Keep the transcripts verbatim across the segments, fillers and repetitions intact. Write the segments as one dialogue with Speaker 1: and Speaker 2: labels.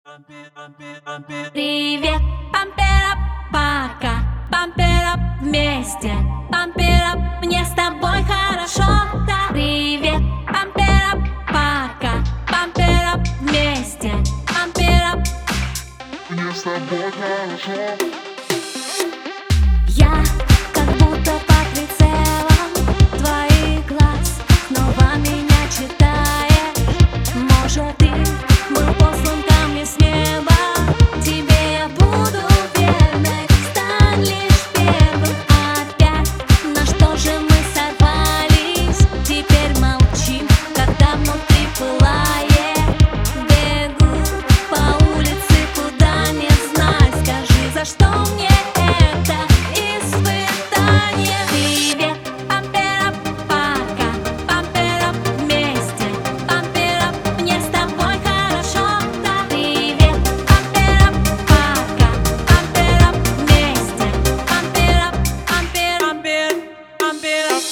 Speaker 1: Привет, памперап, пока, памперап вместе, памперап, мне с тобой хорошо, да. Привет, памперап, пока, памперап вместе, памперап, мне с тобой хорошо. Я как будто под прицелом твоих глаз, снова меня читаешь. Может, ты был послан ко мне с неба. Тебе я буду верной, стань лишь первым опять. На что же мы сорвались? Теперь молчим, когда внутри пылает. Бегу по улице, куда не знать. Скажи, за что мне это испытание? Привет, памперап, пока, памперап вместе, памперап, мне с тобой хорошо, да. Привет, памперап, пока, памперап вместе, памперап, пампер, пампер, памперап.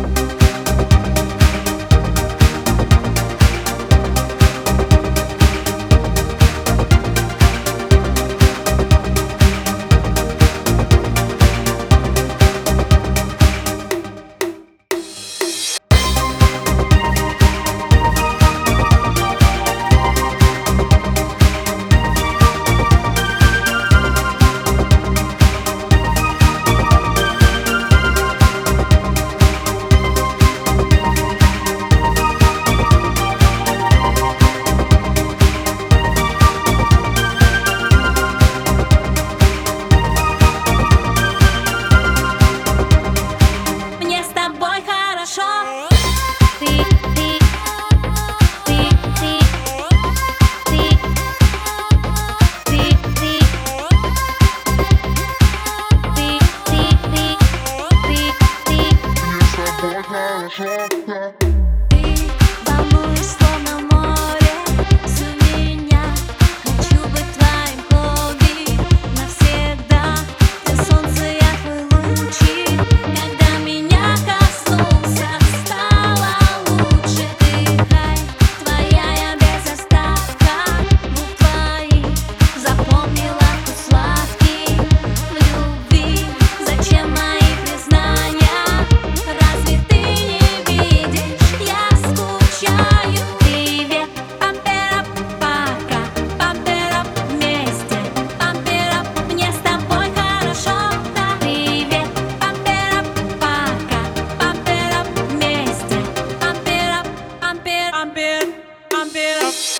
Speaker 1: Мне с тобой хорошо. Ты, ты, ты, ты, ты, ты, ты, ты, ты, ты, ты, ты. Мне с тобой хорошо. Ты волнуешь, словно море, всю меня. Хочу быть твоим хобби навсегда. Ты солнце, я твой лучик. Когда меня коснулся, стало лучше. Дыхай, твоя я без остатка. Губ твоих запомнила вкус сладкий. В любви зачем мои признания? Разве ты не видишь, я скучаю? Привет, памперап, пока, памперап вместе, памперап, мне с тобой хорошо, да. Привет, памперап, пока, памперап вместе, памперап, пампер, пампер, памперап.